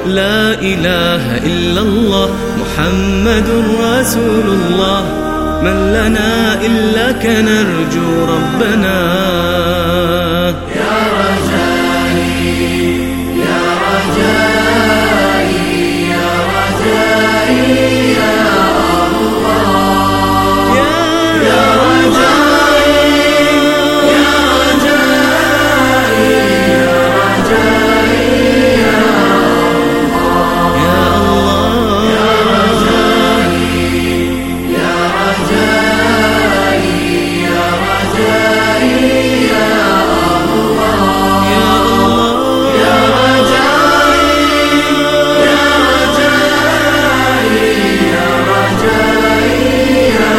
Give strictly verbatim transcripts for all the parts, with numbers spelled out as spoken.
لا إله إلا الله محمد رسول الله، من لنا إلا كنرجو ربنا. يا رجائي يا رجائي يا رجائي يا الله، يا رجائي يا رجائي يا رجائي يا الله، يا الله يا رجائي يا رجائي يا رجائي يا الله، يا الله يا رجائي يا رجائي يا رجائي يا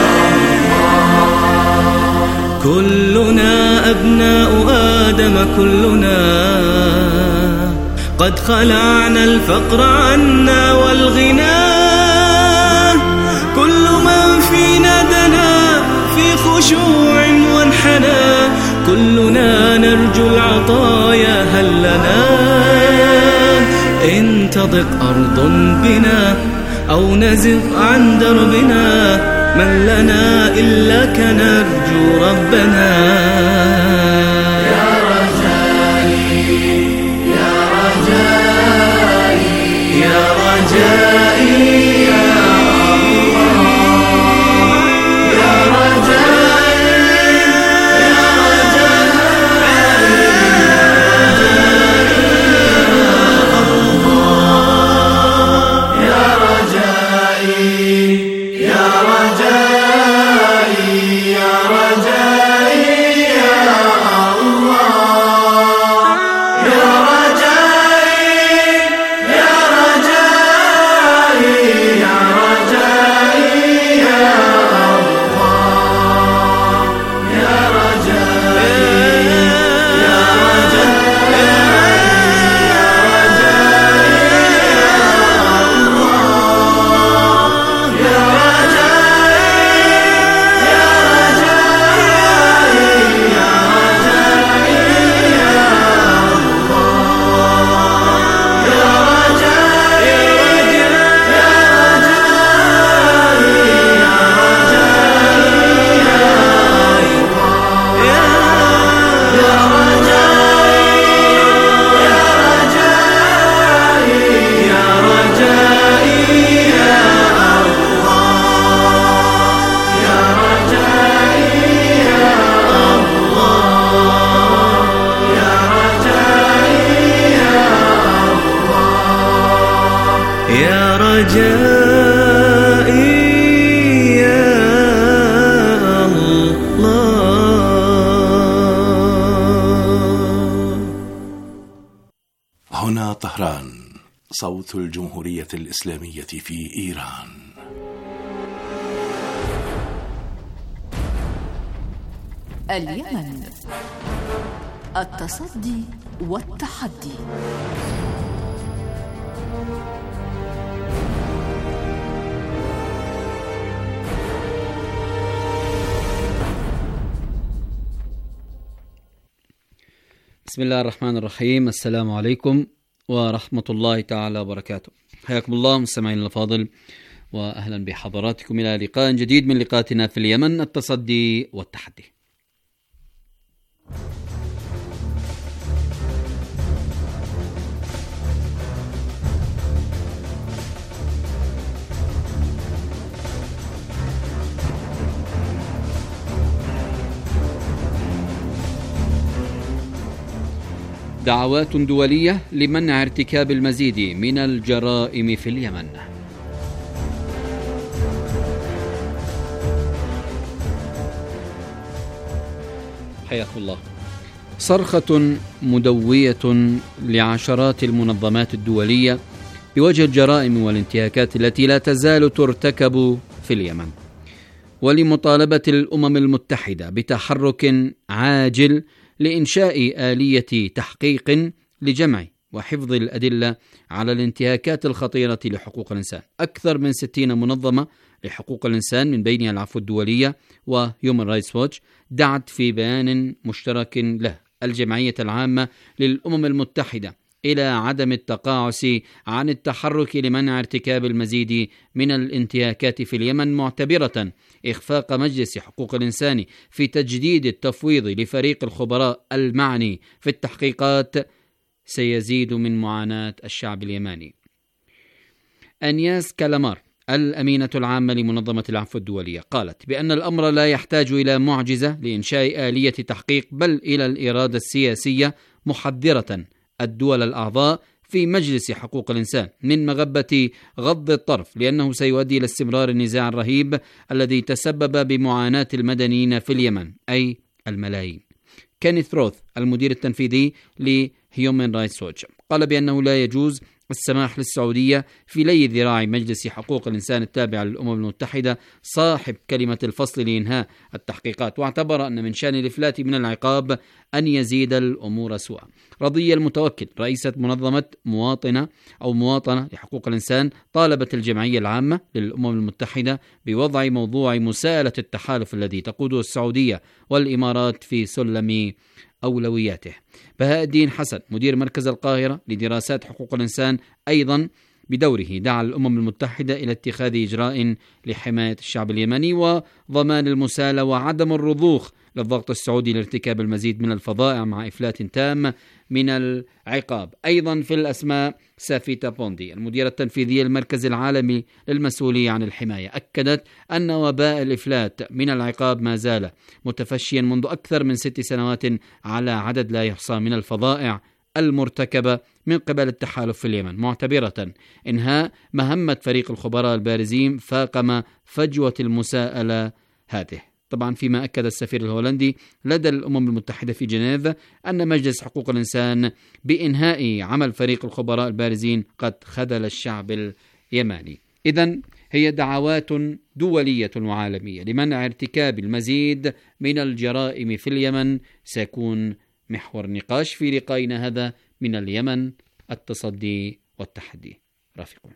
الله. كلنا أبناء آدم كلنا، قد خلعنا الفقر عنا والغنى، كل من فينا دنا في خشوع وانحنى، كلنا نرجو العطايا هل لنا، إن تضق أرض بنا أو نزغ عن دربنا، من لنا إلا كنرجو ربنا. يا رجائي يا رجائي يا رجائي يا الله، يا رجائي يا رجائي يا رجائي يا رجائي يا رجائي يا الله، يا رجائي يا رجائي يا رجائي يا الله، يا رجائي يا رجائي يا يا رجائي يا الله. هنا طهران، صوت الجمهورية الإسلامية في إيران. اليمن، التصدي والتحدي. بسم الله الرحمن الرحيم. السلام عليكم ورحمة الله تعالى وبركاته. حياكم الله مستمعين الأفاضل، وأهلا بحضراتكم إلى لقاء جديد من لقاءاتنا في اليمن، التصدي والتحدي. دعوات دولية لمنع ارتكاب المزيد من الجرائم في اليمن. حياكم الله. صرخة مدوية لعشرات المنظمات الدولية بوجه الجرائم والانتهاكات التي لا تزال ترتكب في اليمن، ولمطالبة الأمم المتحدة بتحرك عاجل لإنشاء آلية تحقيق لجمع وحفظ الأدلة على الانتهاكات الخطيرة لحقوق الإنسان. أكثر من ستين منظمة لحقوق الإنسان من بينها العفو الدولية وهيومن رايتس ووتش دعت في بيان مشترك له الجمعية العامة للأمم المتحدة إلى عدم التقاعس عن التحرك لمنع ارتكاب المزيد من الانتهاكات في اليمن، معتبرة إخفاق مجلس حقوق الإنسان في تجديد التفويض لفريق الخبراء المعني في التحقيقات سيزيد من معاناة الشعب اليماني. أنياس كالامار الأمينة العامة لمنظمة العفو الدولية قالت بأن الأمر لا يحتاج إلى معجزة لإنشاء آلية تحقيق، بل إلى الإرادة السياسية، محذرة الدول الأعضاء في مجلس حقوق الإنسان من مغبة غض الطرف، لأنه سيؤدي إلى استمرار النزاع الرهيب الذي تسبب بمعاناة المدنيين في اليمن، أي الملايين. كينيث روث المدير التنفيذي لهيومن رايتس ووتش قال بأنه لا يجوز السماح للسعودية في لي ذراع مجلس حقوق الإنسان التابع للأمم المتحدة صاحب كلمة الفصل لإنهاء التحقيقات، واعتبر أن من شأن الإفلات من العقاب أن يزيد الأمور سوءا. رضية المتوكل رئيسة منظمة مواطنة أو مواطنة لحقوق الإنسان طالبت الجمعية العامة للأمم المتحدة بوضع موضوع مساءلة التحالف الذي تقوده السعودية والإمارات في سلم أولوياته. بهاء الدين حسن مدير مركز القاهرة لدراسات حقوق الإنسان أيضا بدوره دعا الأمم المتحدة إلى اتخاذ إجراء لحماية الشعب اليمني وضمان المساءلة وعدم الرضوخ للضغط السعودي لارتكاب المزيد من الفظائع مع إفلات تام من العقاب. أيضا في الأسماء سافيتا بوندي المديرة التنفيذية للمركز العالمي للمسؤولية عن الحماية أكدت أن وباء الإفلات من العقاب ما زال متفشيا منذ أكثر من ست سنوات على عدد لا يحصى من الفظائع المرتكبة من قبل التحالف في اليمن، معتبرة إنهاء مهمة فريق الخبراء البارزين فاقم فجوة المساءلة هذه. طبعا فيما أكد السفير الهولندي لدى الأمم المتحدة في جنيف أن مجلس حقوق الإنسان بإنهاء عمل فريق الخبراء البارزين قد خذل الشعب اليماني. إذن هي دعوات دولية وعالمية لمنع ارتكاب المزيد من الجرائم في اليمن سيكون محور نقاش في لقائنا هذا من اليمن، التصدي والتحدي. رافقنا.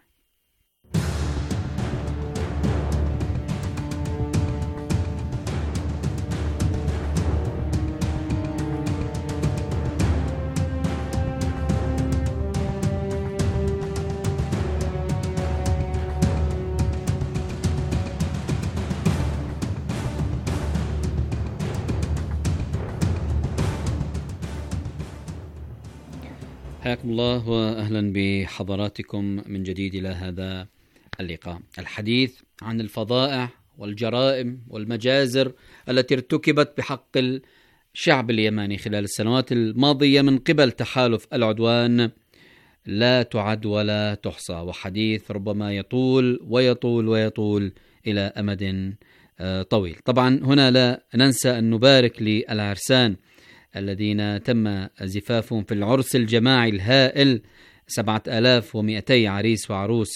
حياكم الله وأهلا بحضراتكم من جديد إلى هذا اللقاء. الحديث عن الفظائع والجرائم والمجازر التي ارتكبت بحق الشعب اليمني خلال السنوات الماضية من قبل تحالف العدوان لا تعد ولا تحصى، وحديث ربما يطول ويطول ويطول إلى أمد طويل. طبعا هنا لا ننسى أن نبارك للعرسان الذين تم زفافهم في العرس الجماعي الهائل، سبعة آلاف ومئتي عريس وعروس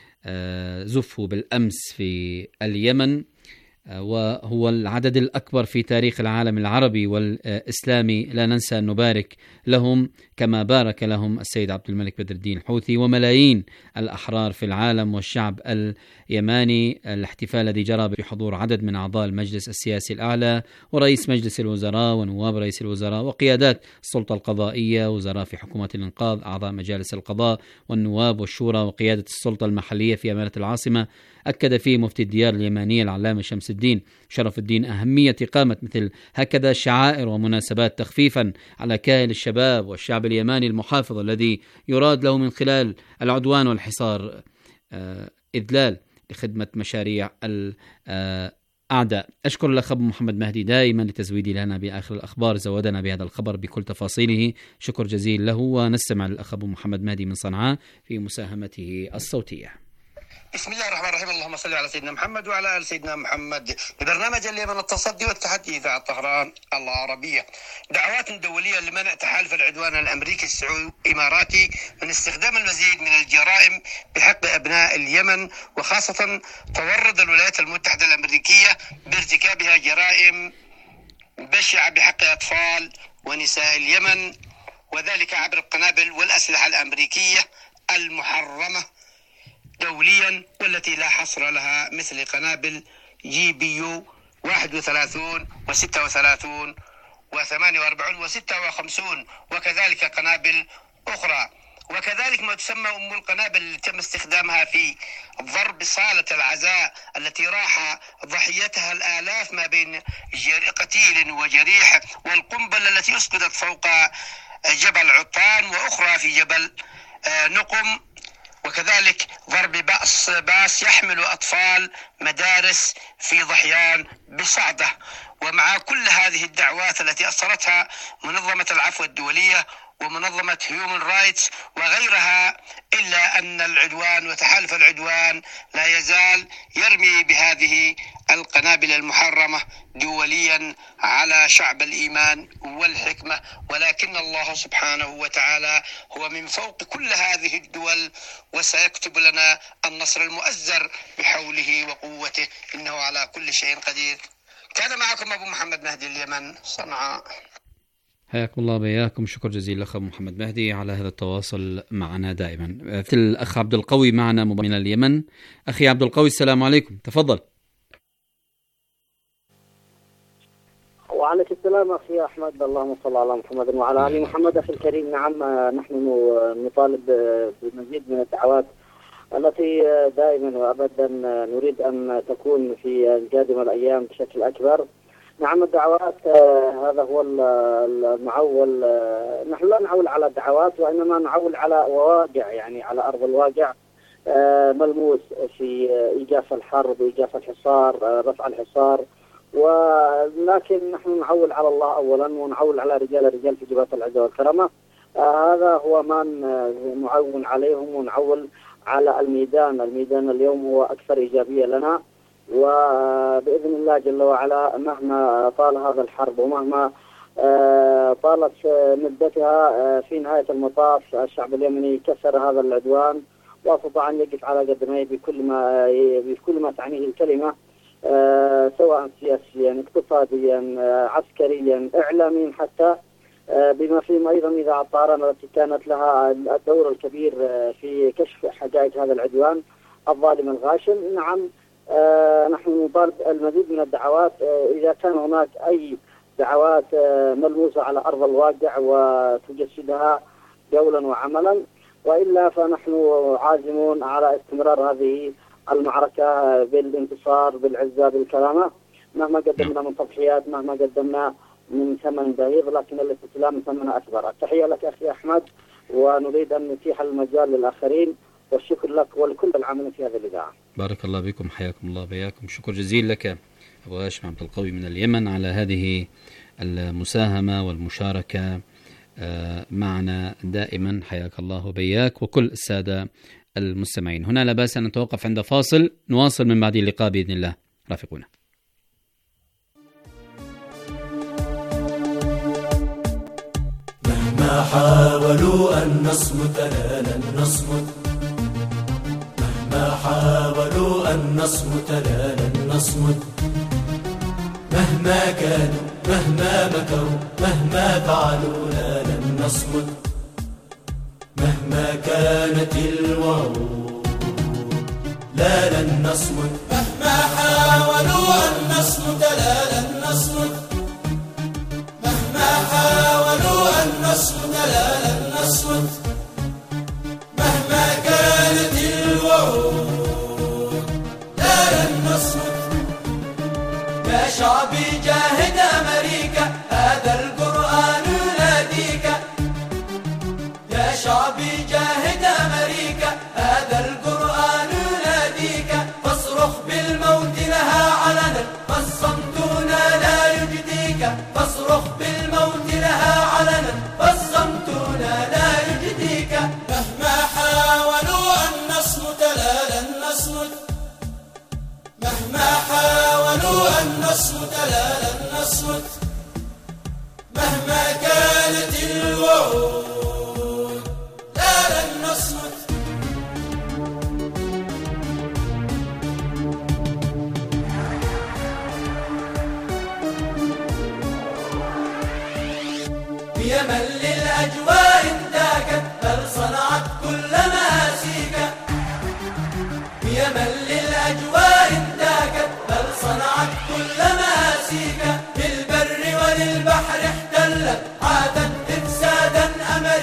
زفوا بالأمس في اليمن، وهو العدد الأكبر في تاريخ العالم العربي والإسلامي. لا ننسى أن نبارك لهم كما بارك لهم السيد عبد الملك بدر الدين الحوثي وملايين الأحرار في العالم والشعب اليماني. الاحتفال الذي جرى بحضور عدد من أعضاء المجلس السياسي الأعلى ورئيس مجلس الوزراء ونواب رئيس الوزراء وقيادات السلطة القضائية، وزراء في حكومة الإنقاذ، أعضاء مجالس القضاء والنواب والشورى وقيادة السلطة المحلية في أمانة العاصمة. أكد فيه مفتي الديار اليمانية العلامة شمس الدين شرف الدين أهمية إقامة مثل هكذا شعائر ومناسبات تخفيفا على كاهل الشباب والشعب اليماني المحافظ الذي يراد له من خلال العدوان والحصار إذلال لخدمة مشاريع الأعداء. أشكر الأخ أبو محمد مهدي دائما لتزويدي لنا بآخر الأخبار، زودنا بهذا الخبر بكل تفاصيله، شكر جزيل له. ونستمع للأخ أبو محمد مهدي من صنعاء في مساهمته الصوتية. بسم الله الرحمن الرحيم. اللهم صل على سيدنا محمد وعلى آل سيدنا محمد. ببرنامج اليمن التصدي والتحدي إذاعة طهران العربية. دعوات دولية لمنع تحالف العدوان الأمريكي السعودي الإماراتي من استخدام المزيد من الجرائم بحق أبناء اليمن، وخاصة تورط الولايات المتحدة الأمريكية بارتكابها جرائم بشعة بحق أطفال ونساء اليمن، وذلك عبر القنابل والأسلحة الأمريكية المحرمة دوليا والتي لا حصر لها، مثل قنابل جي بي يو واحد وثلاثين وستة وثلاثين وثمانية وأربعين وستة وخمسين، وكذلك قنابل أخرى. وكذلك ما تسمى أم القنابل اللي تم استخدامها في ضرب صالة العزاء التي راح ضحيتها الآلاف ما بين قتيل وجريح، والقنبلة التي أسقطت فوق جبل عطان وأخرى في جبل نقم، وكذلك ضرب بأس باس يحمل أطفال مدارس في ضحيان بصعدة. ومع كل هذه الدعوات التي أصرتها منظمة العفو الدولية ومنظمة هيومن رايتس وغيرها، إلا أن العدوان وتحالف العدوان لا يزال يرمي بهذه القنابل المحرمة دوليا على شعب الإيمان والحكمة، ولكن الله سبحانه وتعالى هو من فوق كل هذه الدول وسيكتب لنا النصر المؤزر بحوله وقوته، إنه على كل شيء قدير. كان معكم أبو محمد مهدي اليمن، صنعاء. حياكم الله بياكم. شكر جزيل لك محمد مهدي على هذا التواصل معنا دائما. الأخ عبد القوي معنا من اليمن. أخي عبد القوي السلام عليكم، تفضل. وعليك السلام أخي أحمد، اللهم صل على محمد وعلى آل محمد. أخي الكريم، نعم نحن نطالب بمزيد من الدعوات التي دائما وأبدا نريد أن تكون في القادمة الأيام بشكل أكبر. نعم الدعوات هذا هو المعول، نحن لا نعول على الدعوات وإنما نعول على واقع، يعني على أرض الواقع ملموس في إيقاف الحرب، إيقاف الحصار، رفع الحصار. ولكن نحن نعول على الله أولا ونعول على رجال الرجال في جبهة العزة والكرامة. هذا هو ما نعول عليهم ونعول على الميدان. الميدان اليوم هو أكثر إيجابية لنا، وبإذن الله جل وعلا مهما طال هذا الحرب ومهما طالت مدتها، في نهاية المطاف الشعب اليمني كسر هذا العدوان واستطاع أن يقف على قدميه بكل ما بكل ما تعنيه الكلمة، سواء سياسيا، اقتصاديا، عسكريا، إعلاميا، حتى بما فيهم أيضا إذاعة طهران التي كانت لها الدور الكبير في كشف حقائق هذا العدوان الظالم الغاشم. نعم آه نحن نطالب المزيد من الدعوات. آه إذا كان هناك أي دعوات آه ملموسة على أرض الواقع وتجسدها قولا وعملا، وإلا فنحن عازمون على استمرار هذه المعركة بالانتصار بالعزة بالكرامة، مهما قدمنا من تضحيات، مهما قدمنا من ثمن باهظ، لكن الاستسلام ثمن أكبر. التحية لك أخي أحمد، ونريد أن نتيح المجال للآخرين، والشكر لك ولكل العاملين في هذه الإذاعة. بارك الله بكم، حياكم الله بياكم. شكر جزيل لك أبو هاشم عبد القوي من اليمن على هذه المساهمة والمشاركة معنا دائما. حياك الله وبياك وكل السادة المستمعين. هنا لا بأس أن نتوقف عند فاصل، نواصل من بعد اللقاء بإذن الله. رافقونا. مهما حاولوا أن نصمت لا لن نصمت، مهما حاولوا أن نصمت لا لن نصمت، مهما كانوا مهما مكروا مهما فعلوا لا لن نصمت، مهما كانت الوعود لا لن نصمت، مهما حاولوا أن نصمت لا لن نصمت، مهما حاولوا أن نصمت لا لن نصمت، مهما كانت الوعود لا لن نصمت. يا شعبي جاهد أمريكا، هذا القرآن يناديك. يا شعبي جاهد أمريكا، هذا القرآن يناديك. فاصرخ بالموت لها علنا، فالصمتنا لا يجديك. فاصرخ بالموت لها علنا، فالصمتنا لا يجديك. مهما حاولوا أن نصمت لا لن نصمت، مهما حاولوا أن نصمت لا لن نصمت، مهما كانت الوعود لا لن نصمت. بيمن للأجواء انتاكت، بل صنعت كل مآسيك. بيمن للأجواء انتاكت، بل صنعت كل مآسيك. بالبر وللبحر احتلت، عادت إفسادا أمريكا.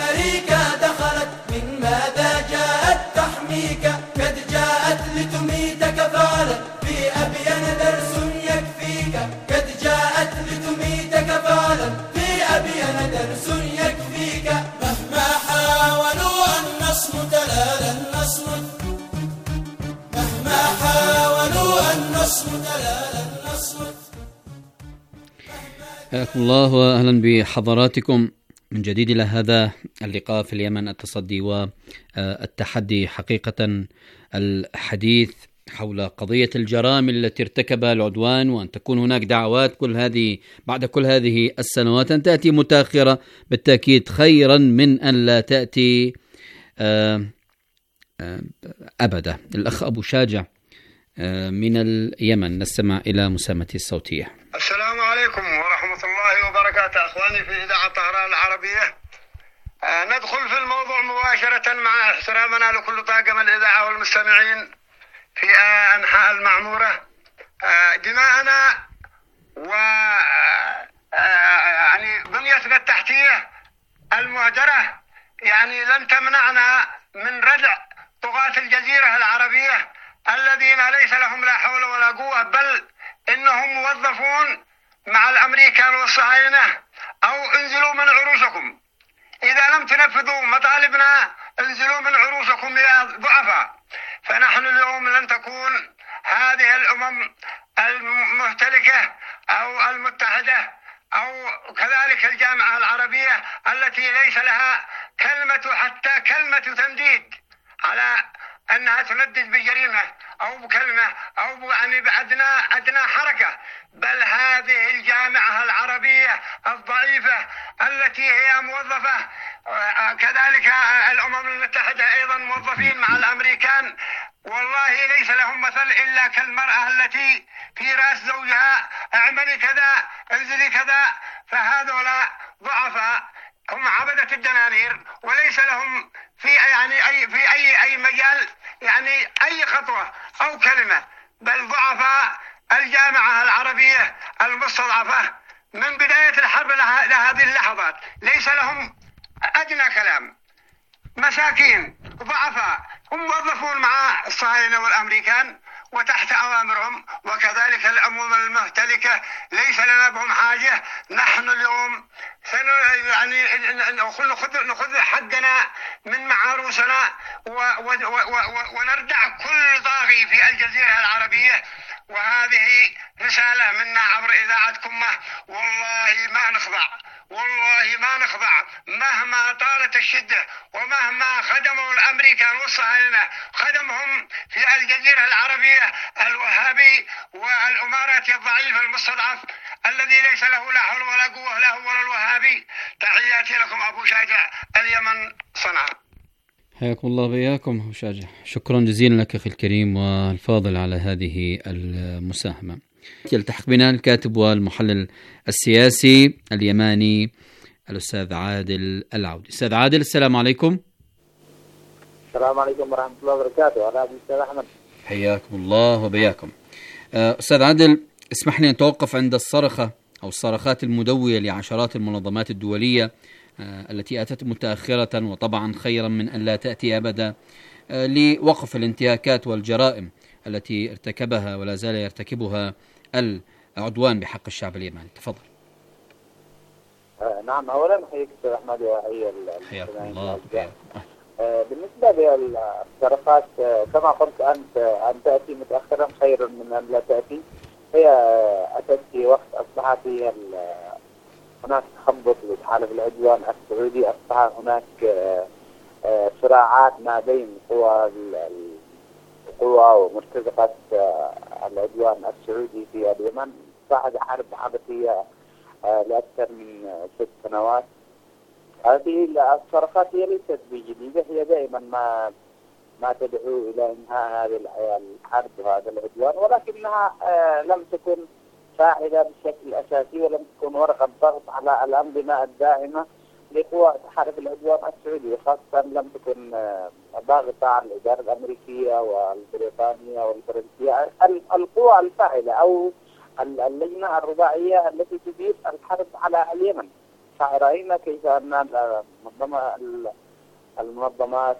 أمريكا دخلت من ماذا جاءت تحميك قد جاءت لتميتك فعلا في أبين درس يكفيك قد جاءت لتميتك فعلا في أبين درس يكفيك مهما حاولوا أن نصمت لا لن نصمت مهما حاولوا أن نصمت لا لن نصمت. حياكم الله وأهلا بحضراتكم من جديد إلى هذا اللقاء في اليمن، التصدي والتحدي. حقيقة الحديث حول قضية الجرائم التي ارتكبها العدوان، وأن تكون هناك دعوات كل هذه بعد كل هذه السنوات أن تأتي متأخرة بالتأكيد خيرا من أن لا تأتي أبدا. الأخ أبو شاجع من اليمن، نستمع إلى مسامته الصوتية. السلام عليكم ورحمة الله وبركاته أخواني في إذاعة طهران العربية. آه ندخل في الموضوع مباشرة مع احترامنا لكل طاقم الإذاعة والمستمعين في آه أنحاء المعمورة. آه دماءنا و آه يعني بنيتنا التحتية المهدرة يعني لن تمنعنا من ردع طغاة الجزيرة العربية الذين ليس لهم لا حول ولا قوة، بل إنهم موظفون مع الأمريكان والصهاينة. أو انزلوا من عروشكم، إذا لم تنفذوا مطالبنا انزلوا من عروشكم يا ضعفاء. فنحن اليوم لن تكون هذه الأمم المهتلكة أو المتحدة أو كذلك الجامعة العربية التي ليس لها كلمة حتى كلمة تنديد على أنها تندد بجريمة أو بكلمة أو يعني بأدنى أدنى حركة، بل هذه الجامعة العربية الضعيفة التي هي موظفة، كذلك الأمم المتحدة أيضا موظفين مع الأمريكان، والله ليس لهم مثل إلا كالمرأة التي في رأس زوجها اعملي كذا انزلي كذا. فهذولا ضعفاء هم عبدة الدنانير وليس لهم في يعني أي في أي أي مجال يعني أي خطوة أو كلمة، بل ضعفاء الجامعة العربية المستضعفة من بداية الحرب لهذه اللحظات ليس لهم أدنى كلام. مساكين ضعفاء هم موظفون مع الصهاينة والأمريكان وتحت أوامرهم، وكذلك الأمم المهتلكة ليس لنا بهم حاجة. نحن اليوم يعني نأخذ نأخذ حقنا من معاروسنا ونردع كل طاغي في الجزيرة العربية. وهذه رسالة منا عبر إذاعتكم، والله ما نخضع، والله ما نخضع مهما طالت الشدة ومهما خدموا الأمريكان والصهاينة خدمهم في الجزيرة العربية الوهابي والأماراتي الضعيف المستضعف الذي ليس له لا حول ولا قوة له ولا الوهابي. تحياتي لكم أبو شاجع، اليمن، صنعاء. حياكم الله وبياكم أبو شاجع، شكرا جزيلا لك أخي الكريم والفاضل على هذه المساهمة. يلتحق بنا الكاتب والمحلل السياسي اليماني الأستاذ عادل العودي. أستاذ عادل، السلام عليكم. السلام عليكم ورحمة الله وبركاته. أنا أستاذ أحمد. حياكم الله وبياكم. أستاذ عادل، اسمح لي أن نتوقف عند الصرخة أو الصرخات المدوية لعشرات المنظمات الدولية التي أتت متأخرة، وطبعا خيرا من أن لا تأتي أبدا، لوقف الانتهاكات والجرائم التي ارتكبها ولا زال يرتكبها العدوان بحق الشعب اليمني. تفضل. آه نعم، أولا أحييك أستاذ أحمد وأحيي حياكم الله. آه بالنسبة للصرخات آه كما قلت أنت أن تأتي متأخرا خير من أن لا تأتي. هي أتت في وقت أصبحت هي هناك تخبط لتحالف العدوان السعودي، أصبح هناك آه آه صراعات ما بين قوى قوى ومرتزقة آه العدوان السعودي في اليمن بعد حرب عبثية آه لأكثر من آه ست سنوات. هذه الصرخات هي ليست بجديدة، هي دائما ما ما تدعو إلى إنهاء هذه الحرب وهذا العدوان، ولكنها آه لم تكن فاعلة بشكل أساسي ولم تكن ورقة ضغط على الأنظمة الدائمة لقوى تحارب العدوان السعودي، خاصة لم تكن ضاغطة على الإدارة الأمريكية والبريطانية والفرنسية، القوى الفاعلة أو اللجنة الرباعية التي تدير الحرب على اليمن. رأينا كيف أن المنظمة المنظمات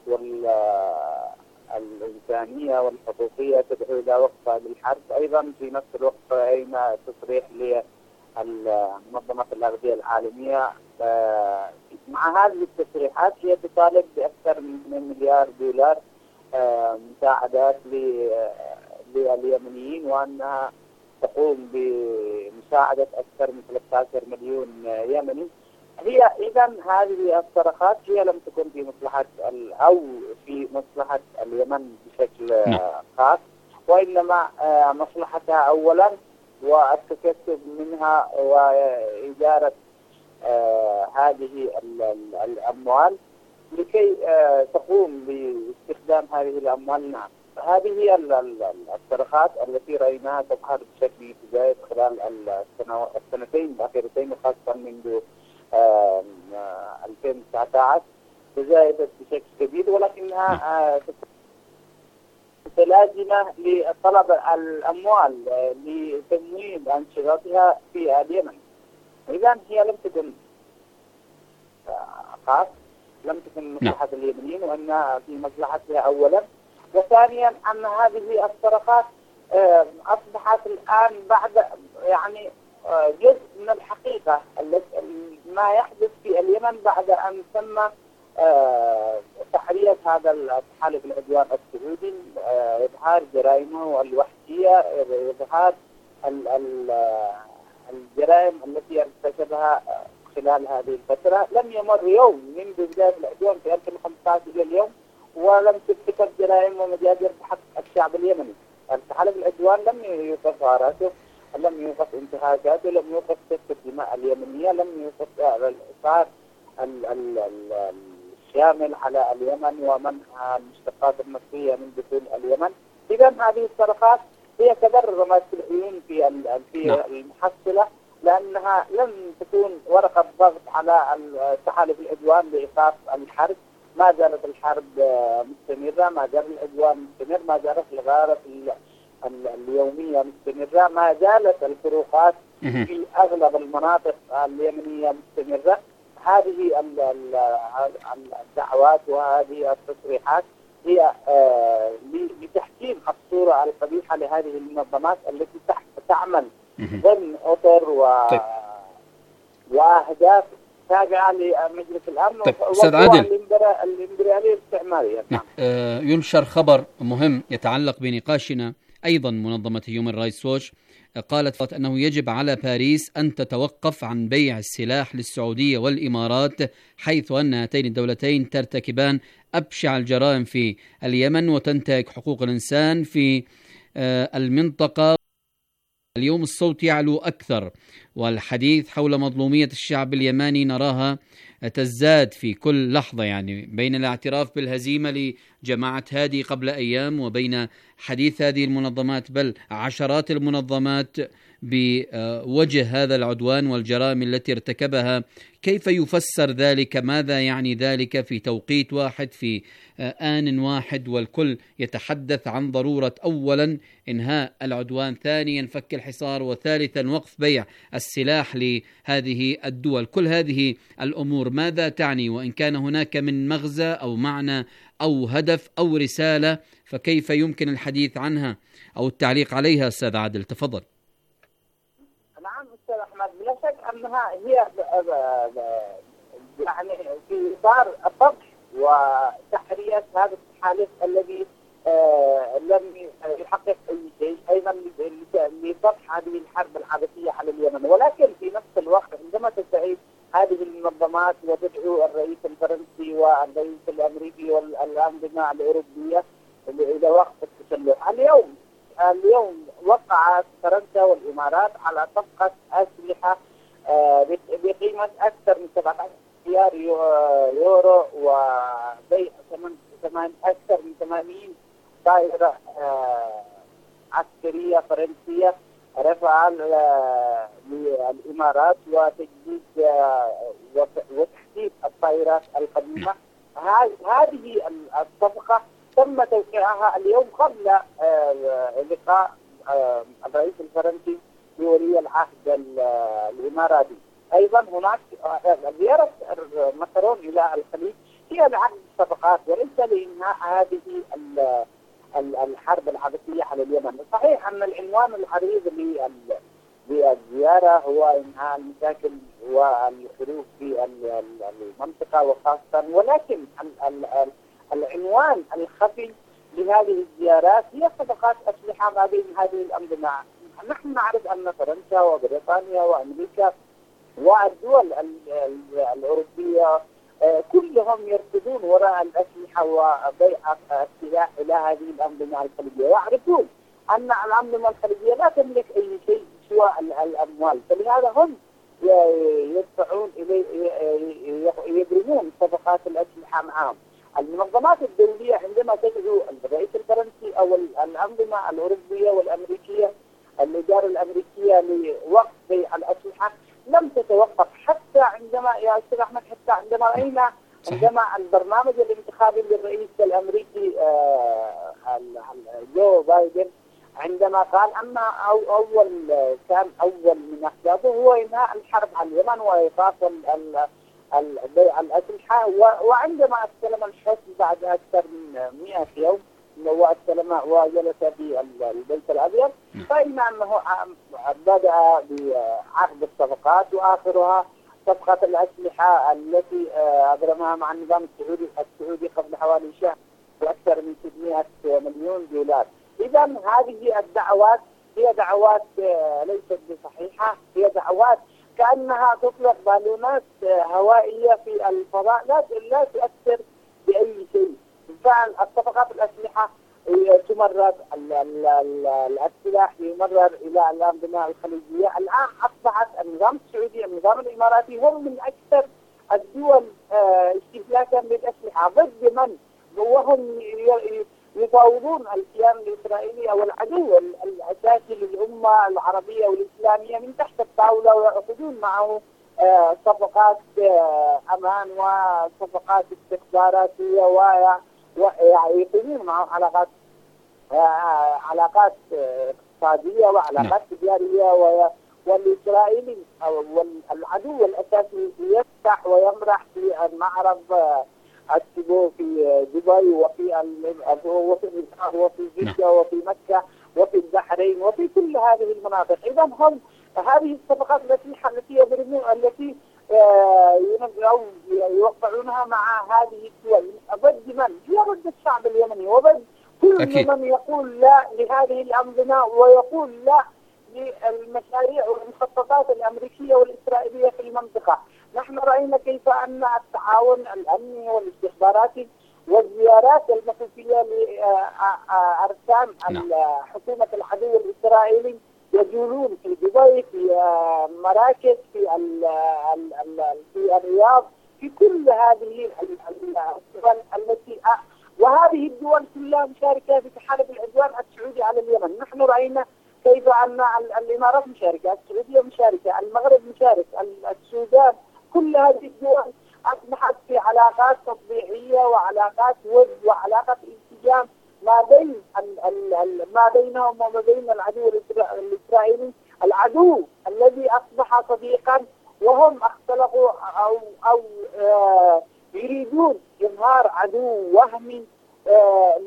والإنسانية والحقوقية تدعو إلى وقف للحرب. أيضا في نفس الوقت رأينا تصريح لمنظمة الأغذية العالمية مع هذه التصريحات هي تطالب بأكثر من مليار دولار مساعدات لليمنيين، وأنها تقوم بمساعدة أكثر من ثلاثة عشر مليون يمني. هي إذا هذه الصرخات هي لم تكن في مصلحة أو في مصلحة اليمن بشكل خاص، وإنما مصلحتها أولا والتكسب منها وإدارة هذه الأموال لكي تقوم باستخدام هذه الأموال. نعم، هذه هي الصرخات التي رأيناها تظهر بشكل متزايد خلال السنتين الأخيرتين، خاصة منذ ألفين وتسعة عشر تزايدت بشكل كبير، ولكنها متلازمة لطلب الأموال لتمويل أنشطتها في اليمن. إذا هي لم تكن خاص، لم تكن مصلحة اليمنيين، وأنها في مصلحتها أولا. وثانيا أن هذه الصرخات أصبحت الآن بعد يعني جزء من الحقيقة ما يحدث في اليمن بعد أن تم تحرية هذا التحالف العدوان السعودي، إظهار جرائمه الوحشية، إظهار الجرائم التي ارتكبها خلال هذه الفترة. لم يمر يوم منذ بداية العدوان في ألفين وخمسة عشر إلى اليوم ولم ترتكب جرائم ومجازر بحق الشعب اليمني. التحالف العدوان لم يوقف غاراته، لم يوقف انتهاكاته، لم يوقف سفك الدماء اليمنية، لم يوقف الإصرار الشامل على اليمن ومنع المشتقات النفطية من دخول اليمن. إذا هذه الصرخات هي كدر رماد العيون في في المحصلة، لأنها لم تكون ورقة ضغط على تحالف العدوان لإيقاف الحرب. ما زالت الحرب مستمرة، ما زال العدوان مستمر، ما زالت الغارة اليومية مستمرة، ما زالت الفروقات في أغلب المناطق اليمنية مستمرة. هذه الدعوات وهذه التصريحات هي لتحكيم الصورة القبيحة لهذه المنظمات التي تعمل ضمن أطر و... وأهداف تابعة لمجلس الأمن والإمبريالية الاستعمارية. نعم. آه ينشر خبر مهم يتعلق بنقاشنا أيضا. منظمة هيومن رايتس ووتش قالت أنه يجب على باريس أن تتوقف عن بيع السلاح للسعودية والإمارات، حيث أن هاتين الدولتين ترتكبان أبشع الجرائم في اليمن وتنتهك حقوق الإنسان في آه المنطقة. اليوم الصوت يعلو أكثر، والحديث حول مظلومية الشعب اليماني نراها تزداد في كل لحظة، يعني بين الاعتراف بالهزيمة لجماعة هادي قبل أيام وبين حديث هذه المنظمات بل عشرات المنظمات بوجه هذا العدوان والجرائم التي ارتكبها. كيف يفسر ذلك؟ ماذا يعني ذلك في توقيت واحد في آن واحد، والكل يتحدث عن ضرورة أولا إنهاء العدوان، ثانيا فك الحصار، وثالثا وقف بيع السلاح لهذه الدول؟ كل هذه الأمور ماذا تعني؟ وإن كان هناك من مغزى أو معنى أو هدف أو رسالة، فكيف يمكن الحديث عنها أو التعليق عليها؟ أستاذ عادل تفضل. نعم أستاذ أحمد، بلا شك أنها هي يعني في إطار الطرح وتحرية هذا التحالف الذي آه لم يحقق أي شيء، أيضا لطرح هذه الحرب العبثية على اليمن. ولكن في نفس الوقت عندما تستعيد هذه المنظمات وتدعو الرئيس الفرنسي والرئيس الأمريكي والأنظمة الأوروبية إلى وقف التسلح، اليوم اليوم وقعت فرنسا والإمارات على صفقة أسلحة آه بقيمة أكثر من سبعة عشر مليار يورو وبيع ثمن أكثر من ثمانين طائرة آه عسكرية فرنسية رفعال آه للإمارات وتجديد آه وتحديث الطائرات القديمة. هذه الصفقة تم توقيعها اليوم قبل آه لقاء آه الرئيس الفرنسي بولي العهد الإماراتي. أيضا هناك زيارة ماكرون إلى الخليج هي لعقد الصفقات وليس لإنهاء هذه الحرب العبثية على اليمن. صحيح أن العنوان العريض للزيارة هو إنهاء المشاكل والحروب في المنطقة وخاصة، ولكن العنوان الخفي لهذه الزيارات هي صفقات أسلحة ما بين هذه الأنظمة. نحن نعرف أن فرنسا وبريطانيا وأمريكا والدول الأوروبية كلهم يركضون وراء الأسلحة وبيع السلاح إلى هذه الأنظمة الخليجية، يعرفون أن الأنظمة الخليجية لا تملك أي شيء سوى الأموال، فلهذا هم يدفعون إليه يبرمون صفقات الأسلحة معهم. المنظمات الدولية عندما تدعو الرئيس الفرنسي أو الأنظمة الأوروبية والأمريكية الإدارة الأمريكية لوقف بيع الأسلحة لم تتوقف حتى عندما يا أستاذ أحمد حتى عندما رأينا عندما البرنامج الانتخابي للرئيس الأمريكي جو بايدن عندما قال أن أو أول كان أول من أهدافه هو إنهاء الحرب على اليمن وإيقاف بيع الأسلحة، وعندما استلم الحكم بعد أكثر من مئة يوم واستلم وجلس في البيت الأبيض فإن أنه بدأ بعقد الصفقات وآخرها صفقة الأسلحة التي أبرمها مع النظام السعودي السعودي قبل حوالي شهر بأكثر من ستمئة مليون دولار. إذا هذه الدعوات هي دعوات ليست بصحيحة، هي دعوات كأنها تطلق بالونات هوائية في الفضاء لا لا تؤثر بأي شيء. بالفعل الصفقات الأسلحة تمرر السلاح يمرر إلى الأنظمة الخليجية. الآن أصبحت النظام السعودي النظام الإماراتي هم من أكثر الدول استهلاكا للأسلحة ضد من وهم يفاوضون الكيان الإسرائيلي أو العدو الأساسي للأمة العربية والإسلامية من تحت الطاولة ويأخذون معه صفقات أمان وصفقات استخباراتية ويقيمون معه علاقات علاقات اقتصادية وعلاقات تجارية. والإسرائيلي أو العدو الأساسي يفتح ويمرح في المعرض السبو في دبي وفي وفي وفي جدة وفي مكة وفي البحرين وفي كل هذه المناطق. إذا هم هذه الصفقات التي التي يبرمون التي يوقعونها مع هذه الدول ضد من؟ هي ضد الشعب اليمني وضد كل أكيد. من يقول لا لهذه الأنظمة ويقول لا للمشاريع والمخططات الأمريكية والإسرائيلية في المنطقة. نحن رأينا كيف أن التعاون الأمني والاستخباراتي والزيارات المخفية لأركان حكومة العدو الإسرائيلي يجولون في دبي في مراكز في في الرياض في كل هذه الدول التي وهذه الدول كلها مشاركة في تحالف العدوان السعودي على اليمن. نحن رأينا كيف أن الإمارات مشاركة، السعودية مشاركة، المغرب مشارك، السودان، كل هذه الدول أصبحت في علاقات تطبيعية وعلاقات ود وعلاقات انسجام ما بين ما بينهم وما بين العدو الإسرائيلي، العدو الذي أصبح صديقا وهم اختلقوا أو أو آه يريدون إظهار عدو وهمي آه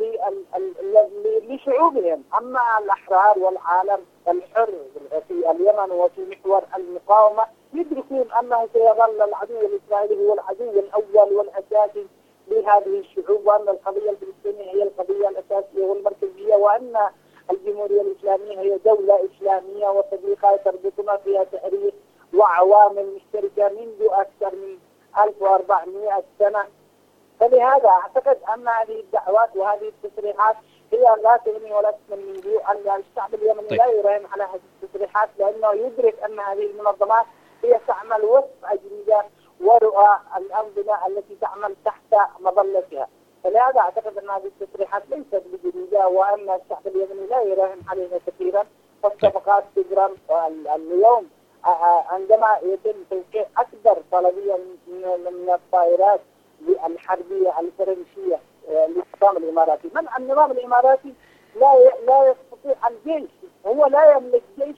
لشعوبهم. أما الأحرار والعالم الحر في اليمن وفي محور المقاومة يدركون أنه سيظل العدو الإسرائيلي هو العدو الأول والأساسي لهذه الشعوب، وأن القضية الفلسطينية هي القضية الأساسية والمركزية، وأن الجمهورية الإسلامية هي دولة إسلامية وصديقة تربطنا فيها تاريخ وعوامل مشتركة منذ أكثر من ألف وأربعمئة سنة. فلهذا أعتقد أن هذه الدعوات وهذه التصريحات هي لا تغني ولا تسمن من جوع. الشعب اليمني طيب. لا يراهن على هذه التصريحات لأنه يدرك أن هذه المنظمات هي تعمل وفق أجندة ورؤى الأنظمة التي تعمل تحت مظلتها. فلهذا أعتقد أن هذه التصريحات ليست بجديدة وأن الشعب اليمني لا يراهن عليها كثيرا. فالصفقات تجرم اليوم عندما يتم توقيع أكبر طلبية من الطائرات الحربية الفرنسية للنظام الإماراتي. من النظام الإماراتي لا لا يستطيع الجيش، هو لا يملك جيش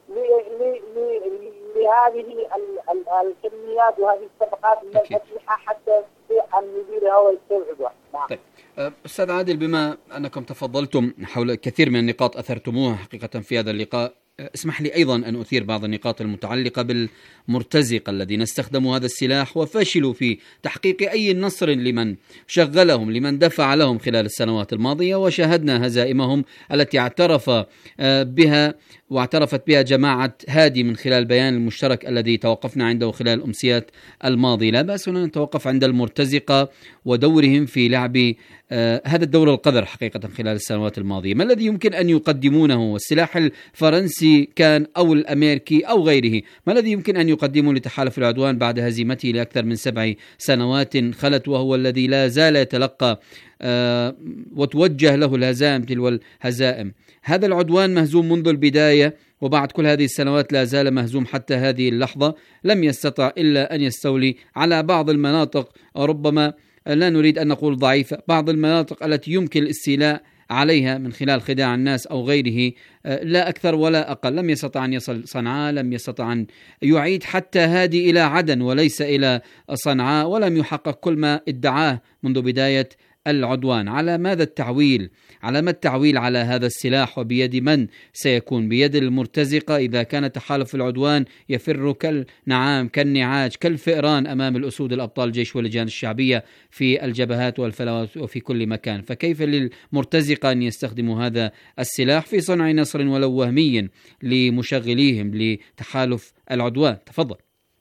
لهذه الكميات وهذه الصفقات من الأسلحة حتى يستطيع أن يديرها ويستوعبها. طيب أستاذ عادل، بما أنكم تفضلتم حول كثير من النقاط أثرتموها حقيقة في هذا اللقاء، اسمح لي أيضا أن أثير بعض النقاط المتعلقة بالمرتزقة الذين استخدموا هذا السلاح وفشلوا في تحقيق أي نصر لمن شغلهم، لمن دفع لهم خلال السنوات الماضية، وشاهدنا هزائمهم التي اعترف بها واعترفت بها جماعة هادي من خلال البيان المشترك الذي توقفنا عنده خلال الأمسيات الماضية. لا بأس أن نتوقف عند المرتزقة ودورهم في لعب آه هذا الدور القذر حقيقة خلال السنوات الماضية. ما الذي يمكن أن يقدمونه؟ السلاح الفرنسي كان أو الأمريكي أو غيره، ما الذي يمكن أن يقدمه لتحالف العدوان بعد هزيمته لأكثر من سبع سنوات خلت، وهو الذي لا زال يتلقى آه وتوجه له الهزائم تلو الهزائم؟ هذا العدوان مهزوم منذ البداية، وبعد كل هذه السنوات لا زال مهزوم حتى هذه اللحظة. لم يستطع إلا أن يستولي على بعض المناطق، ربما لا نريد أن نقول ضعيفة، بعض المناطق التي يمكن الاستيلاء عليها من خلال خداع الناس أو غيره، لا أكثر ولا أقل. لم يستطع أن يصل صنعاء، لم يستطع أن يعيد حتى هادي إلى عدن وليس إلى صنعاء، ولم يحقق كل ما ادعاه منذ بداية العدوان. على ماذا التعويل؟ على ما التعويل على هذا السلاح؟ وبيد من سيكون؟ بيد المرتزقة إذا كان تحالف العدوان يفر كالنعام كالنعاج كالفئران أمام الأسود الأبطال الجيش واللجان الشعبية في الجبهات والفلوات وفي كل مكان، فكيف للمرتزقة أن يستخدموا هذا السلاح في صنع نصر ولو وهمي لمشغليهم لتحالف العدوان؟ تفضل.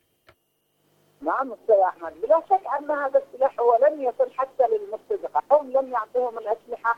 نعم أستاذ أحمد، بلا شك أن هذا السلاح هو لم يصل حتى للمرتزقة، هم لم يعطوهم الأسلحة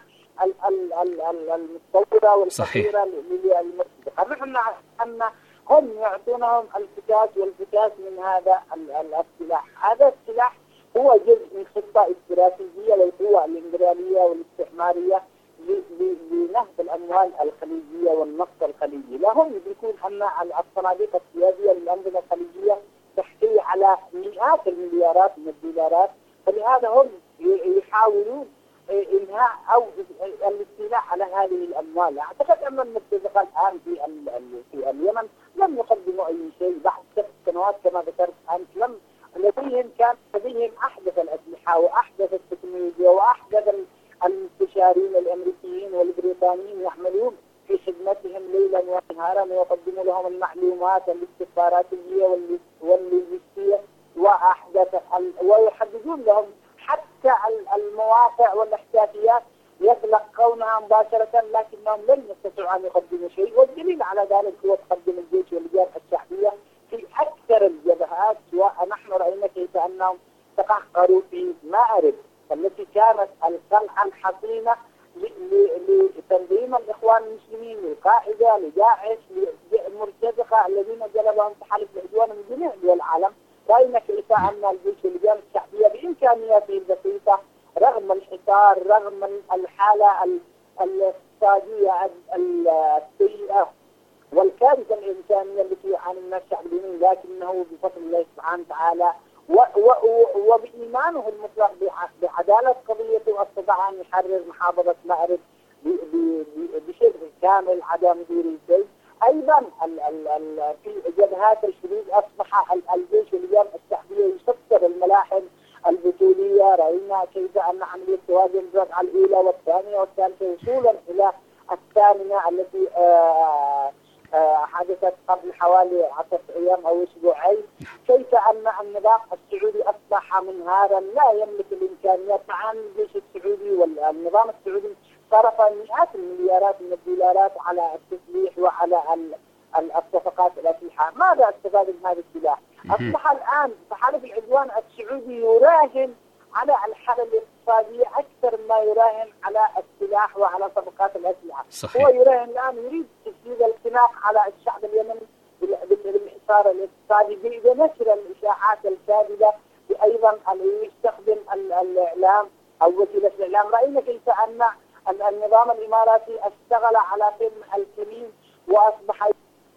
المتطورة والخطيرة للمرتزقة. نحن نعرف أن هم يعطونهم الفتاس والفتاس من هذا السلاح. هذا السلاح هو جزء من خطة استراتيجية للقوى الإمبريالية والاستعمارية لنهب الأموال الخليجية والنفط الخليجي. لهم يدركون أن الصناديق السيادية للأنظمة الخليجية تحتوي على مئات المليارات من الدولارات، فلهذا هم يحاولون إنهاء أو الاستيلاء على هذه الأموال. أعتقد أن المرتزقة الآن في في اليمن لم يقدموا أي شيء بعد ست سنوات كما ذكرت أنت. لم لديهم كان لديهم أحدث الأسلحة وأحدث التكنولوجيا وأحدث المستشارين الأمريكيين والبريطانيين يعملون في خدمتهم ليلا ونهارا ويقدموا لهم المعلومات الاستخباراتية واللوجستية وأحدث ويحددون لهم حتى المواقع والاحتياطيات يتلقونها مباشرة، لكنهم لم يستطيعوا أن يقدموا شيء. والدليل على ذلك هو تقدم الجيش واللجان الشعبية في أكثر الجبهات، ونحن رأينا كيف أنهم تقهقروا في مأرب التي كانت القلعة الحصينة لتنظيم الإخوان المسلمين للقاعدة لداعش للمرتزقة الذين جلبهم تحالف العدوان من جميع دول العالم. رأينا كيف أن الجيش واللجان الشعبية بإمكانياته البسيطة رغم الحصار رغم الحالة الاقتصادية السيئة والكارثة الإنسانية التي يعاني منها الشعب اليمني، لكنه بفضل الله سبحانه وتعالى وبإيمانه المطلق بعدالة قضيته استطاع أن يحرر محافظة مأرب بشبه كامل عدم دوري شيء. أيضا في جبهات الشديد أصبح الجيش واللجان الشعبية يسكر الملاحم البطولية. رأينا كيف أن عملية توازن الرفعة الأولى والثانية والثالثة وصولا إلى الثامنة التي آآ آآ حدثت قبل حوالي عشرة أيام أو أسبوعين، كيف أن النظام السعودي أصبح منهارا لا يملك الإمكانيات مع الجيش السعودي والنظام السعودي صرف مئات المليارات من الدولارات على التسليح وعلى الصفقات الأسلحة. ماذا استفاد من هذا السلاح؟ أصبح الآن تحالف العدوان السعودي يراهن على الحالة الاقتصادية أكثر ما يراهن على السلاح وعلى صفقات الأسلحة. صحيح. هو يراهن الآن يريد تسديد الخناق على الشعب اليمني بالحصار الاقتصادي بنشر الإشاعات الكاذبة، أيضا يستخدم الإعلام أو وسيلة الإعلام. رأينا كيف أن النظام الإماراتي اشتغل على فيلم الكريم وأصبح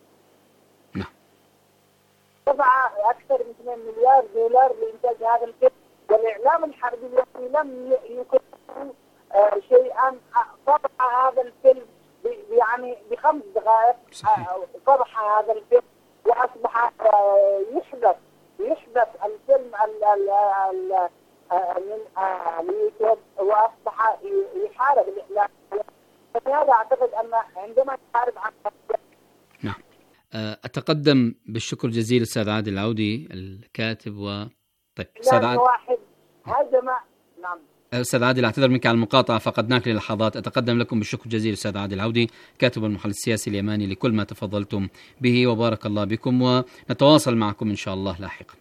دفع أكثر من اثنين مليار دولار لإنتاج هذا الفيلم، والإعلام الحربي اليمني لم يكن شيئا. طبع هذا الفيلم يعني بخمس دقائق طرح هذا الفيلم، واصبح يحدث يحدث الفيلم من اليوتيوب، واصبح يحارب الاعلام. فهذا اعتقد ان عندما نحارب عن نعم. اتقدم بالشكر الجزيل استاذ عادل العودي الكاتب و طيب استاذ عادل واحد هزم. نعم أستاذ عادل، أعتذر منك على المقاطعة، فقدناك للحظات. أتقدم لكم بالشكر الجزيل أستاذ عادل العودي كاتب المحلل السياسي اليماني لكل ما تفضلتم به، وبارك الله بكم، ونتواصل معكم إن شاء الله لاحقا.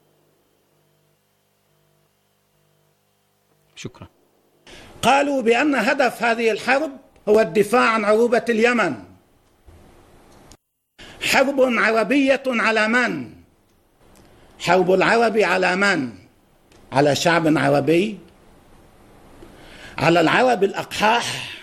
شكرا. قالوا بأن هدف هذه الحرب هو الدفاع عن عروبة اليمن. حرب عربية على من؟ حرب العرب على من؟ على شعب عربي؟ على العرب الأقحاح؟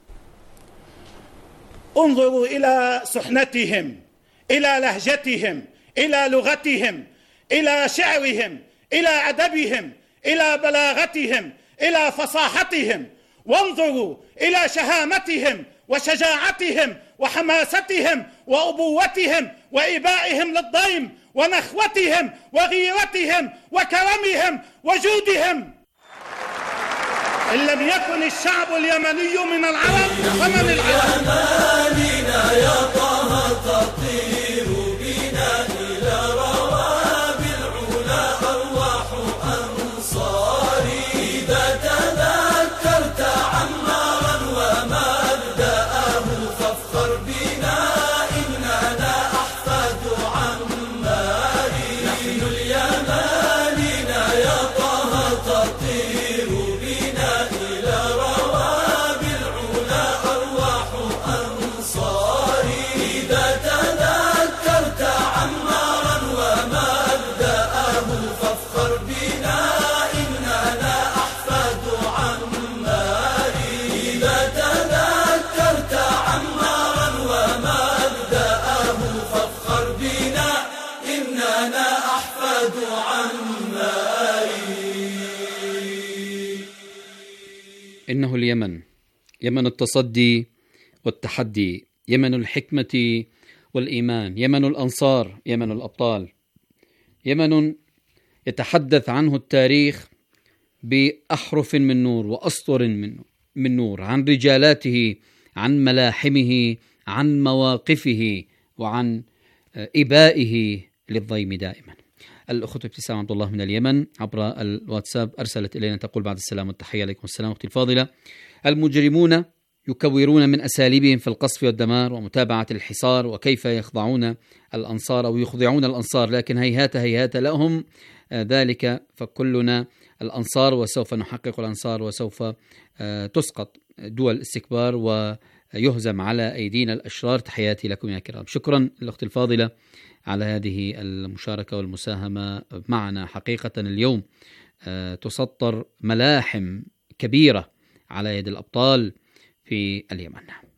انظروا إلى سحنتهم، إلى لهجتهم، إلى لغتهم، إلى شعرهم، إلى أدبهم، إلى بلاغتهم، إلى فصاحتهم، وانظروا إلى شهامتهم وشجاعتهم وحماستهم وأبوتهم وإبائهم للضيم ونخوتهم وغيرتهم وكرمهم وجودهم. إن لم يكن الشعب اليمني من العرب فمن العرب؟ يمانينا يا طه تطير بنا إلى روابي العلا أرواح أنصاري. إذا تذكرت عمارا وما أبدأه فافخر بنا إننا أحفاد عماري. نحن اليمانينا يا طه تطير بنا إلى روابي العلا أرواح أنصاري. إذا تذكرت عمارا وما أبدأه فافخر بنا إننا أحفاد عماري. إذا تذكرت عمارا وما أبدأه فافخر بنا إننا أحفاد عماري. إنه اليمن، يمن التصدي والتحدي، يمن الحكمة والإيمان، يمن الأنصار، يمن الأبطال، يمن يتحدث عنه التاريخ بأحرف من نور وأسطر من من نور، عن رجالاته، عن ملاحمه، عن مواقفه، وعن إبائه للضيم دائما. الأخت ابتسام عبد الله من اليمن عبر الواتساب أرسلت إلينا تقول: بعد السلام والتحية. عليكم السلام أختي الفاضلة. المجرمون يكورون من أساليبهم في القصف والدمار ومتابعة الحصار وكيف يخضعون الأنصار أو يخضعون الأنصار، لكن هيهات هيهات لهم ذلك، فكلنا الأنصار وسوف نحقق الأنصار وسوف تسقط دول الاستكبار ويهزم على أيدينا الأشرار. تحياتي لكم يا كرام. شكرا الأخت الفاضلة على هذه المشاركة والمساهمة معنا. حقيقة اليوم تسطر ملاحم كبيرة على يد الأبطال في اليمن.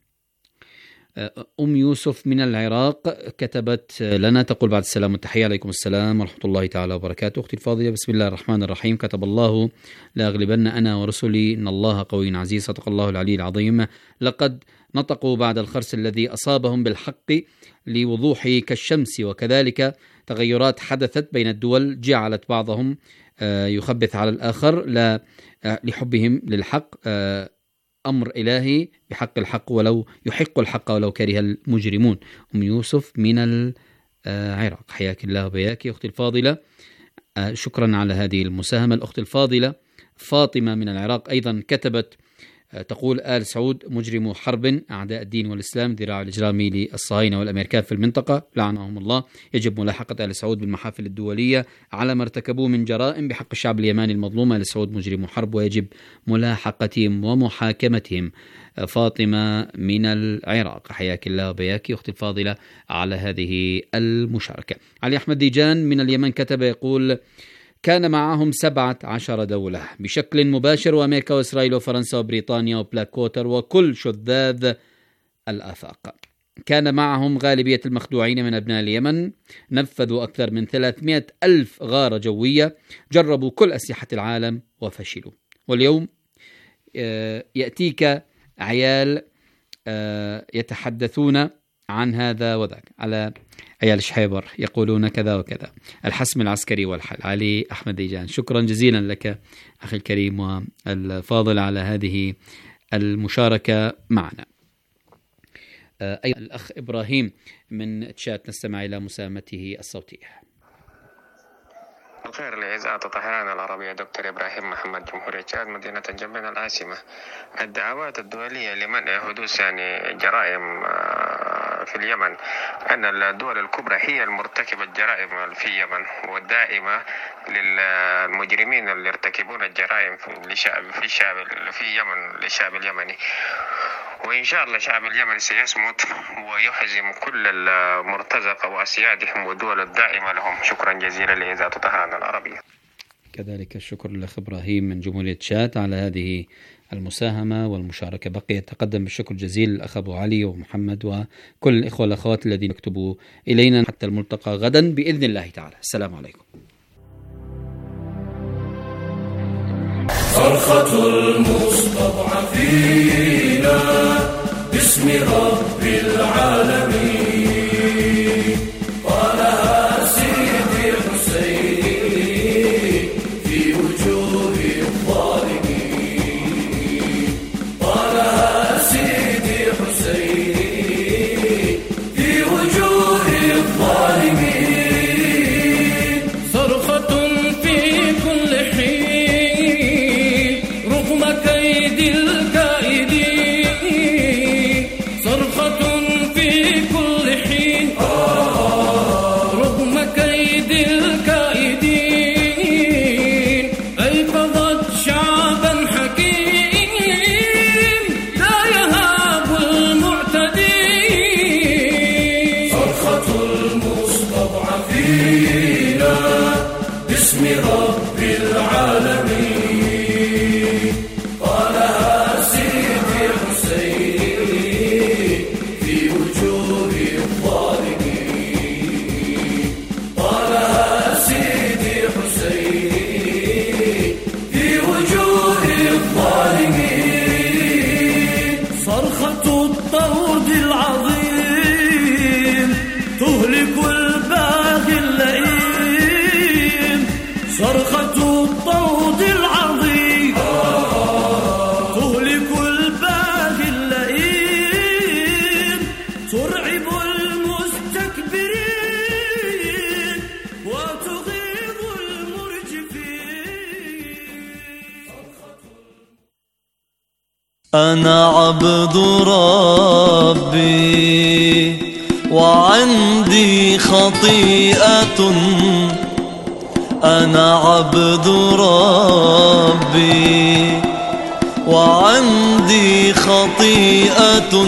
أم يوسف من العراق كتبت لنا تقول: بعد السلام والتحية. عليكم السلام ورحمة الله تعالى وبركاته. أختي الفاضلة، بسم الله الرحمن الرحيم. كتب الله: لأغلبن أنا ورسلي إن الله قوي عزيز. صدق الله العلي العظيم. لقد نطقوا بعد الخرس الذي أصابهم بالحق لوضوح كالشمس، وكذلك تغيرات حدثت بين الدول جعلت بعضهم يخبث على الآخر لا لحبهم للحق. أمر إلهي بحق الحق ولو يحق الحق ولو كره المجرمون. أم يوسف من العراق، حياك الله وبياك أختي الفاضلة. شكرا على هذه المساهمة. الأخت الفاضلة فاطمة من العراق أيضا كتبت تقول: آل سعود مجرمو حرب، أعداء الدين والإسلام، ذراع الإجرامي للصهاينة والأمريكان في المنطقة لعنهم الله. يجب ملاحقة آل سعود بالمحافل الدولية على ما ارتكبوه من جرائم بحق الشعب اليماني المظلوم. آل سعود مجرمو حرب ويجب ملاحقتهم ومحاكمتهم. فاطمة من العراق، حياك الله وبياك أختي الفاضلة على هذه المشاركة. علي أحمد ديجان من اليمن كتب يقول: كان معهم سبعة عشر دولة بشكل مباشر، وأمريكا وإسرائيل وفرنسا وبريطانيا وبلاك ووتر وكل شذاذ الآفاق. كان معهم غالبية المخدوعين من أبناء اليمن، نفذوا أكثر من ثلاثمائة ألف غارة جوية، جربوا كل أسلحة العالم وفشلوا. واليوم يأتيك عيال يتحدثون عن هذا وذاك. على عيال شحيبر يقولون كذا وكذا، الحسم العسكري والحل. علي أحمد ديجان، شكرا جزيلا لك أخي الكريم والفاضل على هذه المشاركة معنا. أيضا الأخ إبراهيم من تشات نستمع إلى مساهمته الصوتية. الخير الأعزاء طهران العربية، دكتور إبراهيم محمد، جمهورية تشاد، مدينة جنبنا العاصمة. الدعوات الدولية لمنع حدوث يعني جرائم في اليمن، أن الدول الكبرى هي المرتكبة الجرائم في اليمن، والدائمة للمجرمين اللي يرتكبون الجرائم في الشعب في الشعب في اليمن للشعب اليمني. وإن شاء الله شعب اليمن سيصمت ويحزم كل المرتزقة وأسيادهم والدول الدائمة لهم. شكرا جزيلا لإذاعة طهران العربية. كذلك الشكر للأخ إبراهيم من جمهورية تشاد على هذه المساهمة والمشاركة. بقي يتقدم بالشكر الجزيل الأخ أبو علي ومحمد وكل الإخوة والأخوات الذين يكتبوا إلينا. حتى الملتقى غدا بإذن الله تعالى. السلام عليكم. صرخة المستضعفين باسم رب العالمين، قالها سيدي حسين في وجوه الظالمين، قالها سيدي حسين في وجوه الظالمين. صرخة في كل حين رغم كيد الكائدين، صرخة في كل حين رغم كيد الكائدين، أيقظت شعبا حكيم لا يهاب المعتدين. صرخة المستضعفين باسم رب العالمين، قالها سيدي حسين في وجوه الظالمين، قالها سيدي حسين في وجوه الظالمين. صرخة الطود العظيم تهلك الباغي اللئيم، صرخة الطود العظيم تهلك الباغي اللئيم، ترعب المستكبرين وتغيظ المرجفين. أنا عبد ربي وعندي خطيئة، أنا عبد ربي وعندي خطيئة،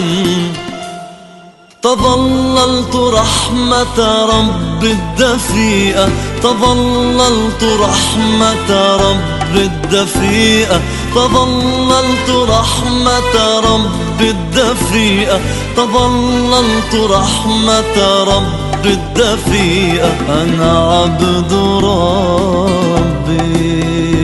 تظللت رحمة رب الدفيئة، تظللت رحمة رب الدفيئة، تظللت رحمة رب الدفيئة، تظللت رحمة رب الدفيئة. أنا عبد ربي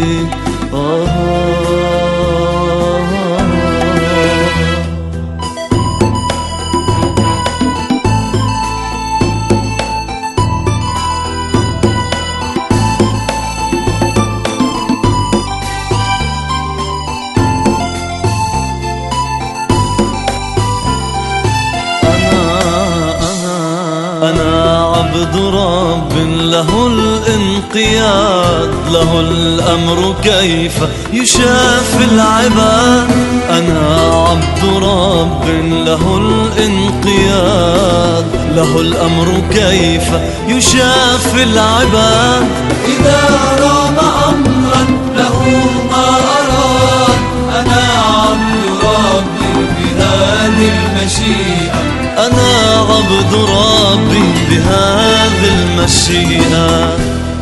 عبد رب له الانقياد، له الأمر كيف يشافي العباد. أنا عبد رب له الانقياد، له الأمر كيف يشافي العباد. إذا رام أمرا له ما أراد، أنا عبد ربي بهذه المشيئة، أنا عبد ربي بهذه المشيئة.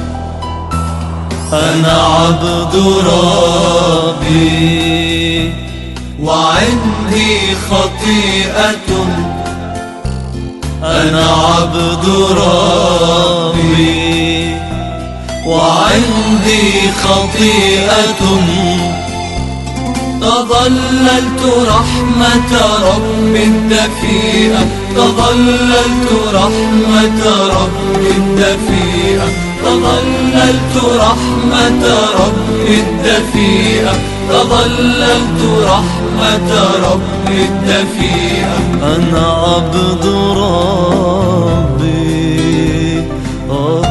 أنا عبد ربي وعندي خطيئة، أنا عبد ربي وعندي خطيئة، تظللت رحمة رب الدفيئة تظللت رحمة رب الدفيئة تظللت رحمة رب الدفيئة تظللت رحمة رب الدفيئة أنا عبد ربي آه